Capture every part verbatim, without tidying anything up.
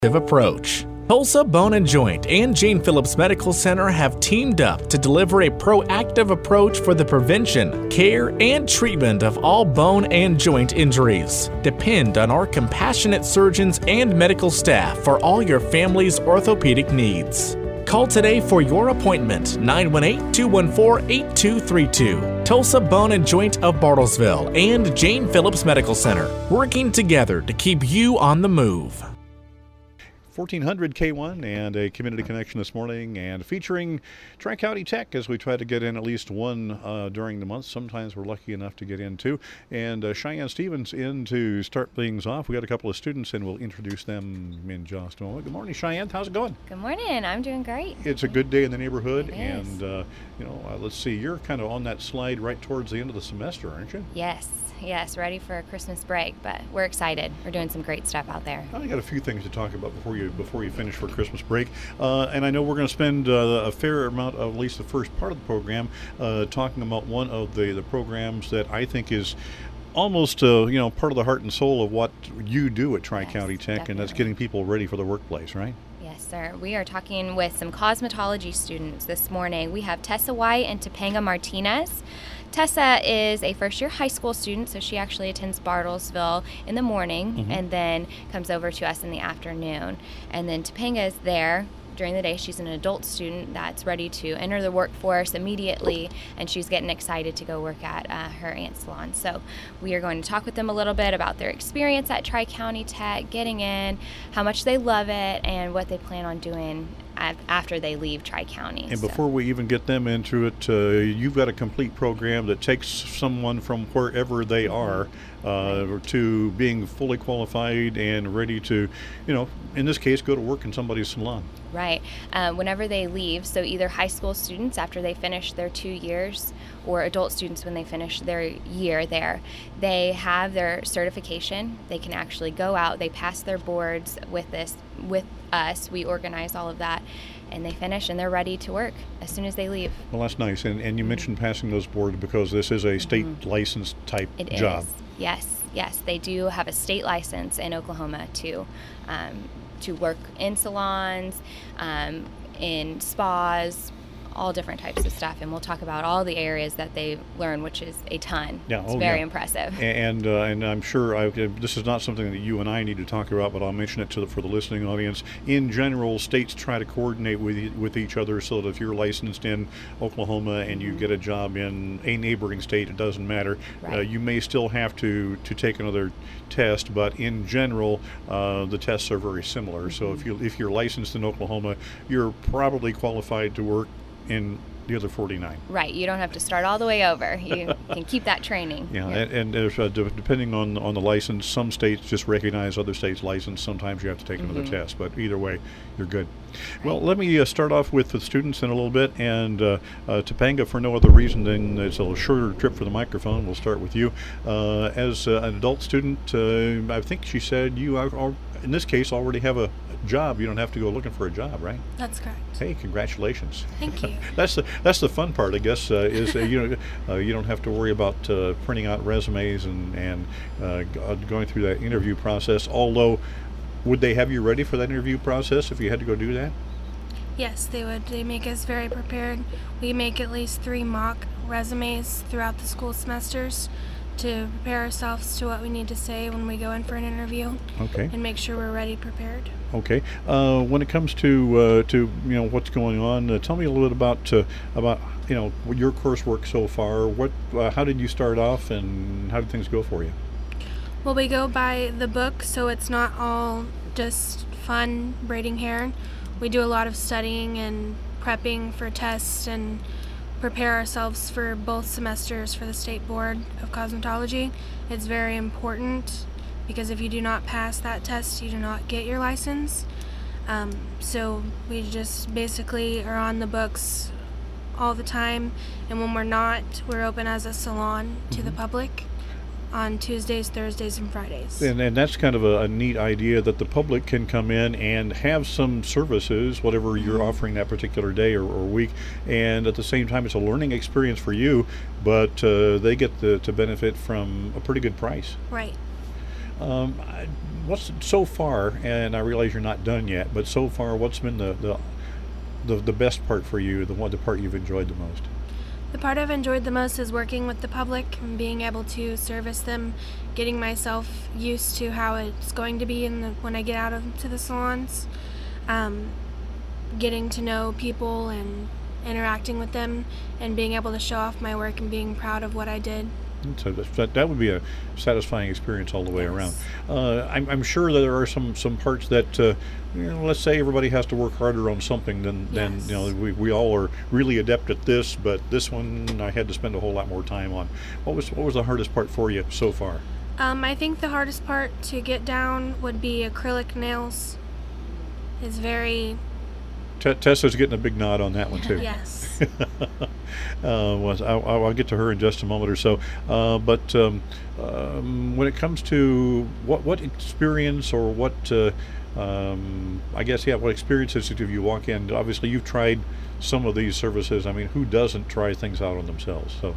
approach. Tulsa Bone and Joint and Jane Phillips Medical Center have teamed up to deliver a proactive approach for the prevention, care, and treatment of all bone and joint injuries. Depend on our compassionate surgeons and medical staff for all your family's orthopedic needs. Call today for your appointment, nine one eight, two one four, eight two three two. Tulsa Bone and Joint of Bartlesville and Jane Phillips Medical Center, working together to keep you on the move. fourteen hundred K one and a community connection this morning, and featuring Tri-County Tech as we try to get in at least one uh, during the month. Sometimes we're lucky enough to get in two. And uh, Cheyenne Stevens in to start things off. We got a couple of students and we'll introduce them in just a moment. Good morning, Cheyenne. How's it going? Good morning. I'm doing great. It's a good day in the neighborhood. It and, is. Uh, you know, uh, let's see, you're kind of on that slide right towards the end of the semester, aren't you? Yes. Yes, ready for a Christmas break, but we're excited. We're doing some great stuff out there. I got a few things to talk about before you before you finish for Christmas break, uh, and I know we're going to spend uh, a fair amount of at least the first part of the program uh, talking about one of the, the programs that I think is almost uh, you know part of the heart and soul of what you do at Tri-County Yes, Tech, definitely. and that's getting people ready for the workplace, right? Yes, sir. We are talking with some cosmetology students this morning. We have Tessa White and Topanga Martinez. Tessa is a first-year high school student, so she actually attends Bartlesville in the morning Mm-hmm. and then comes over to us in the afternoon. And then Topanga is there during the day. She's an adult student that's ready to enter the workforce immediately, and she's getting excited to go work at uh, her aunt's salon. So we are going to talk with them a little bit about their experience at Tri-County Tech, getting in, how much they love it, and what they plan on doing after they leave Tri-County. And So- before we even get them into it, uh, you've got a complete program that takes someone from wherever they are uh, to being fully qualified and ready to, you know, in this case, go to work in somebody's salon. Right. Um, whenever they leave, so either high school students after they finish their two years or adult students when they finish their year there, they have their certification. They can actually go out, they pass their boards with this, with us. We organize all of that, and they finish and they're ready to work as soon as they leave. Well, that's nice. And, and you mentioned passing those boards because this is a state Mhm. licensed type It job. is. Yes, yes. They do have a state license in Oklahoma to um, to work in salons, um, in spas, all different types of stuff. And we'll talk about all the areas that they learn, which is a ton. Yeah, It's oh, very yeah. impressive. And uh, and I'm sure I, this is not something that you and I need to talk about, but I'll mention it to the, for the listening audience. In general, states try to coordinate with e- with each other so that if you're licensed in Oklahoma and you get a job in a neighboring state, it doesn't matter. Right. Uh, you may still have to, to take another test, but in general, uh, the tests are very similar. Mm-hmm. So if you if you're licensed in Oklahoma, you're probably qualified to work in the other forty-nine. Right. You don't have to start all the way over. You can keep that training. Yeah, Yeah. and, and there's, uh, de- depending on on the license, some states just recognize other states' license. Sometimes you have to take another Mhm. test, but either way, you're good. Well, let me uh, start off with the students in a little bit, and uh, uh, Topanga, for no other reason than it's a little shorter trip for the microphone. We'll start with you. Uh, as uh, an adult student, uh, I think she said you are, are, in this case, already have a job. You don't have to go looking for a job, right? That's correct. Hey, congratulations. Thank you. That's the that's the fun part, I guess. Uh, is uh, you know uh, you don't have to worry about uh, printing out resumes and and uh, g- uh, going through that interview process. Although, would they have you ready for that interview process if you had to go do that? Yes, they would. They make us very prepared. We make at least three mock resumes throughout the school semesters to prepare ourselves to what we need to say when we go in for an interview Okay. and make sure we're ready prepared. Okay. Uh, when it comes to uh, to you know what's going on, uh, tell me a little bit about uh, about you know your coursework so far. What uh, how did you start off, and how did things go for you? Well, we go by the book, so it's not all just fun braiding hair. We do a lot of studying and prepping for tests and prepare ourselves for both semesters for the State Board of Cosmetology. It's very important because if you do not pass that test, you do not get your license. Um, so we just basically are on the books all the time, and when we're not, we're open as a salon to the public on Tuesdays, Thursdays, and Fridays. And, and that's kind of a, a neat idea that the public can come in and have some services, whatever you're offering that particular day or, or week, and at the same time it's a learning experience for you, but uh, they get the, to benefit from a pretty good price. Right. Um, I- what's so far, and I realize you're not done yet, but so far, what's been the the the, the best part for you, the one the part you've enjoyed the most? The part I've enjoyed the most is working with the public and being able to service them, getting myself used to how it's going to be in the, when I get out into the salons, um, getting to know people and interacting with them, and being able to show off my work and being proud of what I did. So that, that would be a satisfying experience all the way Yes. around. Uh, I'm, I'm sure that there are some, some parts that, uh, you know, let's say everybody has to work harder on something than, than Yes. you know, we, we all are really adept at this, but this one I had to spend a whole lot more time on. What was what was the hardest part for you so far? Um, I think the hardest part to get down would be acrylic nails. It's very, T- Tessa's getting a big nod on that one too. yes. uh, was I'll, I'll get to her in just a moment or so. Uh, but um, um, when it comes to what what experience or what uh, um, I guess yeah, what experiences did you walk in? Obviously, you've tried some of these services. I mean, who doesn't try things out on themselves? So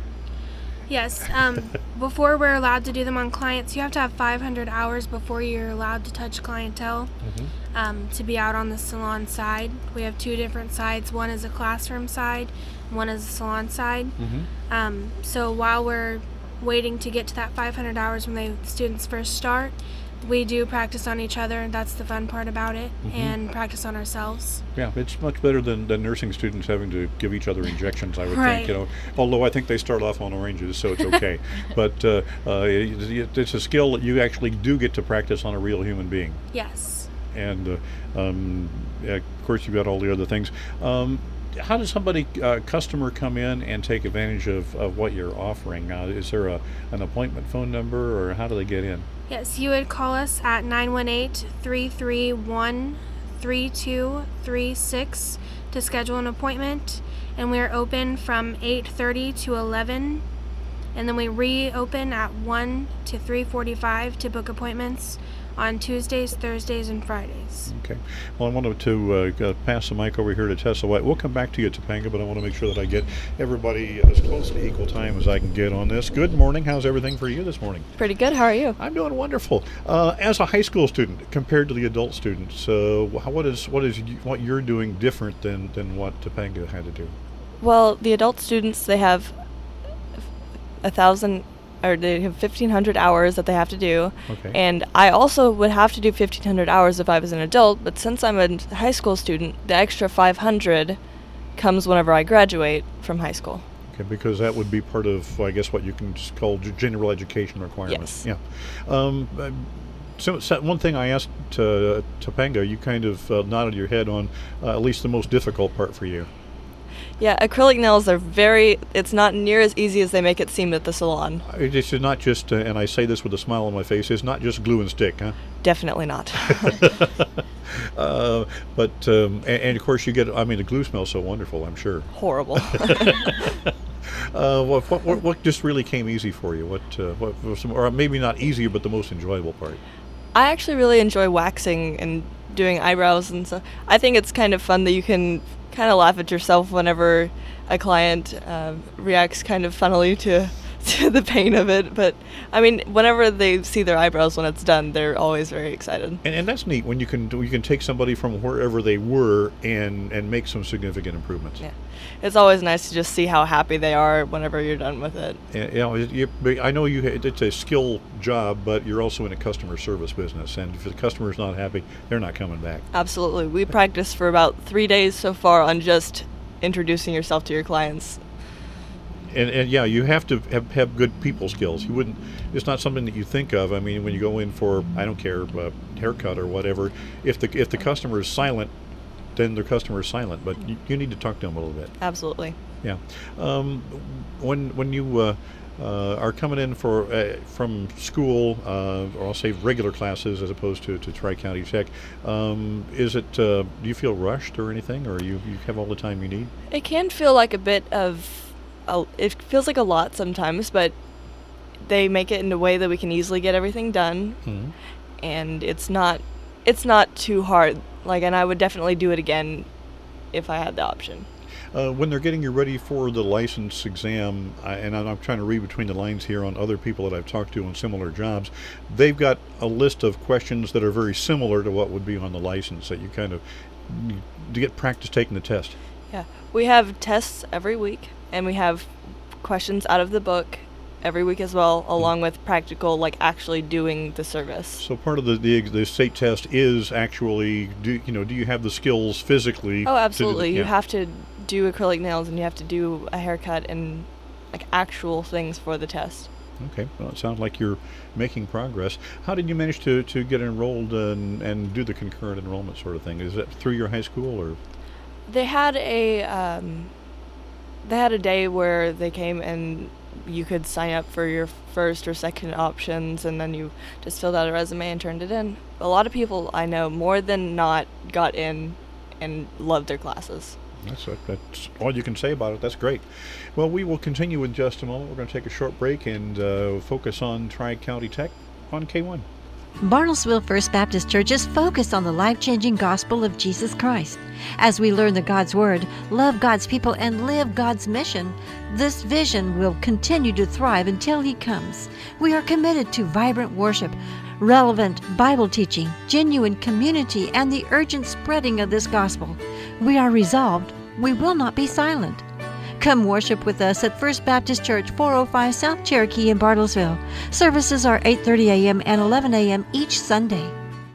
Yes, um, before we're allowed to do them on clients, you have to have five hundred hours before you're allowed to touch clientele. Um, to be out on the salon side. We have two different sides. One is a classroom side, one is a salon side. Um, so while we're waiting to get to that five hundred hours when the students first start, we do practice on each other. That's the fun part about it, and practice on ourselves. yeah, it's much better than, than nursing students having to give each other injections. I would Right. think, you know. Although I think they start off on oranges, so it's okay. But uh, uh, it, it's a skill that you actually do get to practice on a real human being. Yes. And uh, um, yeah, of course you've got all the other things. Um, how does somebody, uh, customer, come in and take advantage of, of what you're offering? Uh, is there a an appointment phone number, or how do they get in? Yes, you would call us at nine one eight, three three one, three two three six to schedule an appointment. And we're open from eight thirty to eleven. And then we reopen at one to three forty-five to book appointments on Tuesdays, Thursdays, and Fridays. Okay. Well, I wanted to uh, uh, pass the mic over here to Tessa White. We'll come back to you, Topanga, but I want to make sure that I get everybody as close to equal time as I can get on this. Good morning. How's everything for you this morning? Pretty good. How are you? I'm doing wonderful. Uh, as a high school student compared to the adult students, uh, wh- what is what is you, what you're doing different than, than what Topanga had to do? Well, the adult students, they have a thousand, or they have fifteen hundred hours that they have to do. Okay. And I also would have to do fifteen hundred hours if I was an adult, but since I'm a high school student, the extra five hundred comes whenever I graduate from high school. Okay, because that would be part of, I guess, what you can just call g- general education requirements. Yes. Yeah. Um, uh, so, so one thing I asked uh, Topanga, you kind of uh, nodded your head on uh, at least the most difficult part for you. Yeah, acrylic nails are very, it's not near as easy as they make it seem at the salon. It's not just, uh, and I say this with a smile on my face, it's not just glue and stick, huh? Definitely not. uh, but, um, and, and of course you get, I mean, the glue smells so wonderful, I'm sure. Horrible. Uh, what, what, what, what just really came easy for you? What, uh, what was some, or maybe not easier, but the most enjoyable part? I actually really enjoy waxing and doing eyebrows and stuff. I think it's kind of fun that you can kind of laugh at yourself whenever a client uh, reacts kind of funnily to to the pain of it. But I mean, whenever they see their eyebrows when it's done, they're always very excited. And, and that's neat when you can you can take somebody from wherever they were and and make some significant improvements. Yeah, it's always nice to just see how happy they are whenever you're done with it. And, you know, it- you, I know you it's a skill job, but you're also in a customer service business, and if the customer's not happy, they're not coming back. Absolutely. We practiced for about three days so far on just introducing yourself to your clients. And, and yeah, you have to have, have good people skills. You wouldn't. It's not something that you think of. I mean, when you go in for, I don't care, a haircut or whatever, if the if the customer is silent, then the customer is silent. But you, you need to talk to them a little bit. Absolutely. Yeah. Um, when when you uh, uh, are coming in for uh, from school, uh, or I'll say regular classes as opposed to, to Tri-County Tech, um, is it? Uh, do you feel rushed or anything, or you you have all the time you need? It can feel like a bit of, a, it feels like a lot sometimes, but they make it in a way that we can easily get everything done, Mm-hmm. and it's not, it's not too hard. Like, and I would definitely do it again if I had the option. Uh, when they're getting you ready for the license exam, I, and I'm, I'm trying to read between the lines here on other people that I've talked to on similar jobs, they've got a list of questions that are very similar to what would be on the license that you kind of to get practice taking the test. Yeah, we have tests every week, and we have questions out of the book every week as well, along with practical, like actually doing the service. So part of the the, the state test is actually, do you know, do you have the skills physically? Oh, absolutely. To do, you yeah. have to do acrylic nails, and you have to do a haircut and like actual things for the test. Okay, well, it sounds like you're making progress. How did you manage to, to get enrolled and, and do the concurrent enrollment sort of thing? Is that through your high school or? They had a um, they had a day where they came and you could sign up for your first or second options, and then you just filled out a resume and turned it in. A lot of people I know, more than not, got in and loved their classes. That's, a, that's all you can say about it. That's great. Well, we will continue in just a moment. We're going to take a short break and uh, focus on Tri-County Tech on K one. Bartlesville First Baptist Church is focused on the life-changing gospel of Jesus Christ. As we learn the God's Word, love God's people, and live God's mission, this vision will continue to thrive until He comes. We are committed to vibrant worship, relevant Bible teaching, genuine community, and the urgent spreading of this gospel. We are resolved. We will not be silent. Come worship with us at First Baptist Church, four oh five South Cherokee in Bartlesville. Services are eight thirty a.m. and eleven a.m. each Sunday.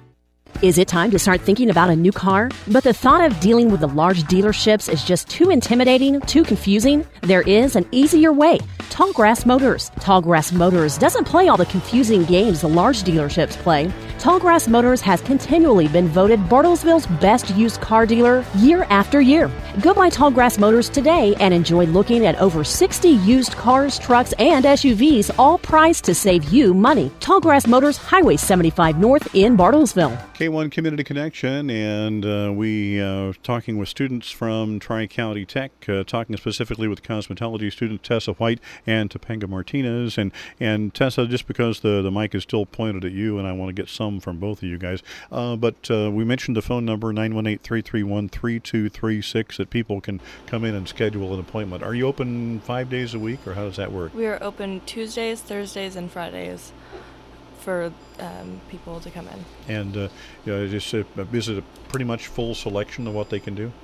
Is it time to start thinking about a new car? But the thought of dealing with the large dealerships is just too intimidating, too confusing? There is an easier way. Tallgrass Motors. Tallgrass Motors doesn't play all the confusing games the large dealerships play. Tallgrass Motors has continually been voted Bartlesville's best used car dealer year after year. Go by Tallgrass Motors today and enjoy looking at over sixty used cars, trucks, and S U Vs, all priced to save you money. Tallgrass Motors, Highway seventy-five North in Bartlesville. K one Community Connection, and uh, we uh, talking with students from Tri-County Tech, uh, talking specifically with cosmetology student Tessa White and Topanga Martinez. And, and Tessa, just because the, the mic is still pointed at you, and I want to get some from both of you guys, uh, but uh, we mentioned the phone number, nine one eight, three three one, three two three six, that people can come in and schedule an appointment. Are you open five days a week, or how does that work? We are open Tuesdays, Thursdays, and Fridays for um, people to come in. And uh, you know, just, uh, is it a pretty much full selection of what they can do?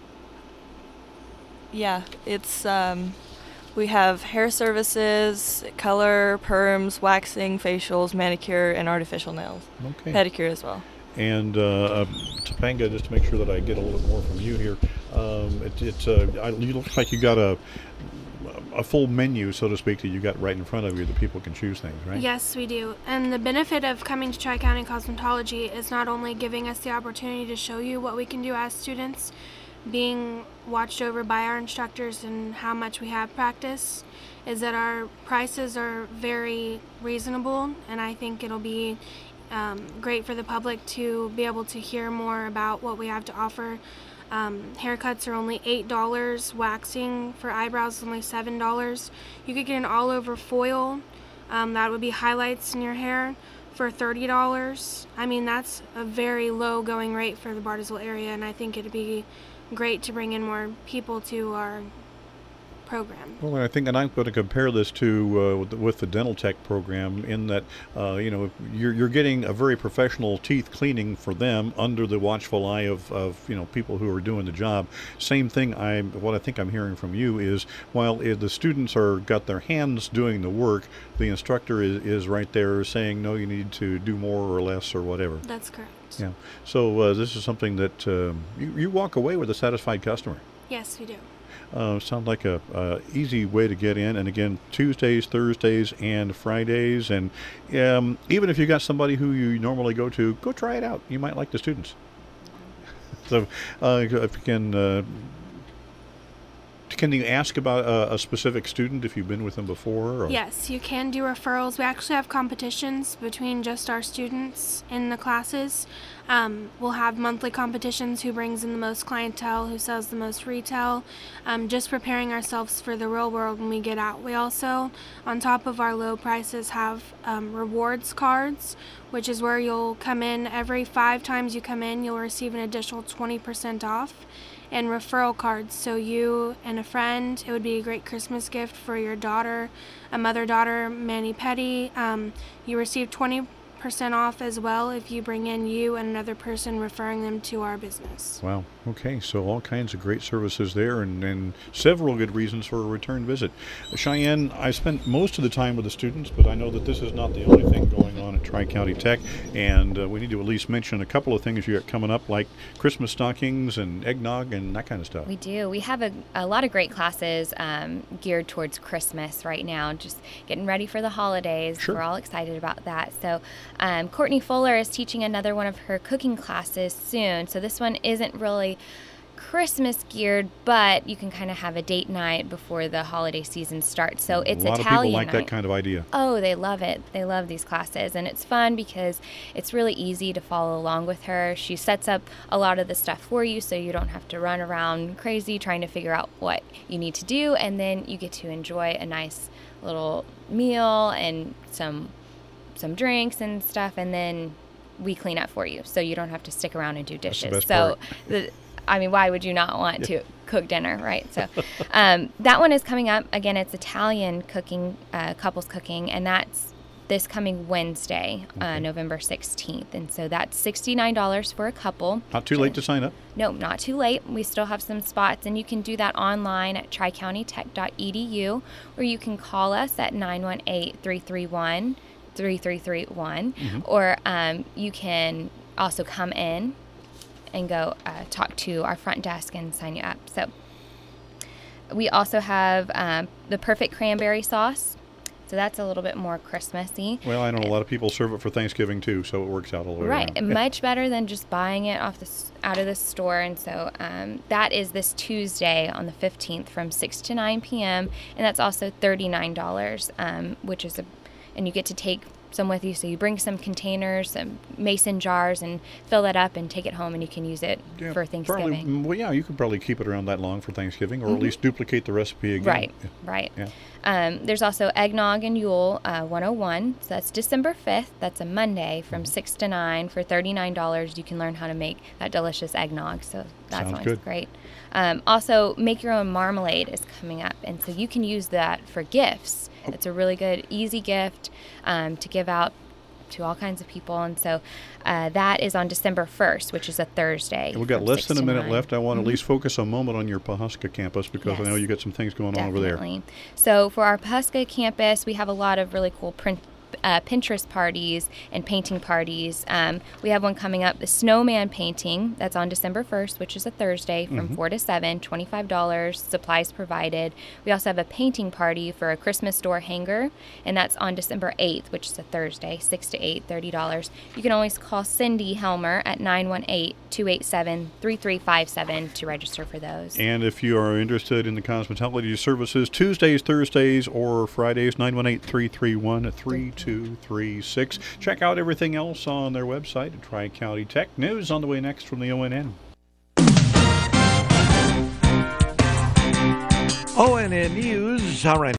Yeah, it's um, we have hair services, color, perms, waxing, facials, manicure, and artificial nails. Okay. Pedicure as well. And uh, uh, Topanga, just to make sure that I get a little bit more from you here, um, it, it's uh, I, you look like you got a a full menu, so to speak, that you got right in front of you that people can choose things, right? Yes, we do. And the benefit of coming to Tri-County Cosmetology is not only giving us the opportunity to show you what we can do as students, being watched over by our instructors and how much we have practice, is that our prices are very reasonable, and I think it'll be um, great for the public to be able to hear more about what we have to offer. Um, haircuts are only eight dollars, waxing for eyebrows is only seven dollars. You could get an all-over foil, um, that would be highlights in your hair, for thirty dollars. I mean, that's a very low going rate for the Bartlesville area, and I think it'd be great to bring in more people to our program. Well, I think, and I'm going to compare this to uh, with, the, with the dental tech program, in that uh, you know you're you're getting a very professional teeth cleaning for them under the watchful eye of, of you know people who are doing the job. Same thing. I what I think I'm hearing from you is, while if the students are got their hands doing the work, the instructor is, is right there saying, no, you need to do more or less or whatever. That's correct. Yeah. So uh, this is something that um, you you walk away with a satisfied customer. Yes, we do. Uh, sounds like a, a easy way to get in. And again, Tuesdays, Thursdays, and Fridays. And um, even if you got somebody who you normally go to, go try it out. You might like the students. So uh, if you can, uh, can you ask about a, a specific student if you've been with them before? Or? Yes, you can do referrals. We actually have competitions between just our students in the classes. Um, we'll have monthly competitions, who brings in the most clientele, who sells the most retail, um, just preparing ourselves for the real world when we get out. We also, on top of our low prices, have um, rewards cards, which is where you'll come in. Every five times you come in, you'll receive an additional twenty percent off, and referral cards. So you and a friend, it would be a great Christmas gift for your daughter, a mother-daughter mani-pedi. Um, you receive twenty percent off as well if you bring in you and another person referring them to our business. Wow. Okay, so all kinds of great services there, and, and several good reasons for a return visit. Cheyenne, I spent most of the time with the students, but I know that this is not the only thing going on at Tri-County Tech, and uh, we need to at least mention a couple of things you got coming up, like Christmas stockings and eggnog and that kind of stuff. We do. We have a, a lot of great classes um, geared towards Christmas right now, just getting ready for the holidays. Sure. We're all excited about that. So um, Courtney Fuller is teaching another one of her cooking classes soon, so this one isn't really Christmas geared, but you can kind of have a date night before the holiday season starts. So it's a lot Italian of people like night. that kind of idea. Oh, they love it. They love these classes, and it's fun because it's really easy to follow along with her. She sets up a lot of the stuff for you, so you don't have to run around crazy trying to figure out what you need to do, and then you get to enjoy a nice little meal and some some drinks and stuff, and then we clean up for you, so you don't have to stick around and do That's the dishes. best So part. the I mean, why would you not want to cook dinner, right? So um, that one is coming up. Again, it's Italian cooking, uh, couples cooking, and that's this coming Wednesday, uh, Okay. November sixteenth. And so that's sixty-nine dollars for a couple. Not too late to sign up. No, not too late. We still have some spots, and you can do that online at tri county tech dot e d u, or you can call us at nine one eight, three three one, three three three one, Mm-hmm. or um, you can also come in and go uh, talk to our front desk and sign you up. So we also have um, the perfect cranberry sauce. So that's a little bit more Christmassy. Well, I know a lot of people serve it for Thanksgiving too, so it works out all the way Right, around. much better than just buying it off the s- out of the store. And so um, that is this Tuesday on the fifteenth from six to nine p.m. And that's also thirty-nine dollars, um, which is a, and you get to take some with you. So you bring some containers, some mason jars, and fill that up and take it home, and you can use it Yeah, for Thanksgiving. Probably, mm, well, yeah, you could probably keep it around that long for Thanksgiving, or at least duplicate the recipe again. Right, Yeah. right. Yeah. Um, there's also Eggnog and Yule uh, one oh one. So that's December fifth. That's a Monday from Mm-hmm. six to nine for thirty-nine dollars. You can learn how to make that delicious eggnog. So that's Sounds always good. great. Um, also, Make Your Own Marmalade is coming up. And so you can use that for gifts. Oh. It's a really good, easy gift um, to give out to all kinds of people. And so uh, that is on December first, which is a Thursday. And we've got from less six than a to minute nine. left. I want to at least focus a moment on your Pawhuska campus, because I know Yes. you got some things going on over there. Definitely. So for our Pawhuska campus, we have a lot of really cool print, uh, Pinterest parties and painting parties. Um, we have one coming up, the Snowman Painting. That's on December first, which is a Thursday from Mm-hmm. four to seven, twenty-five dollars, supplies provided. We also have a painting party for a Christmas door hanger, and that's on December eighth, which is a Thursday, six to eight, thirty dollars. You can always call Cindy Helmer at nine one eight, two eight seven, three three five seven to register for those. And if you are interested in the cosmetology services, Tuesdays, Thursdays, or Fridays, nine one eight, three three one, three two three six. Check out everything else on their website at Tri-County Tech. News on the way next from the O N N. O N N News, our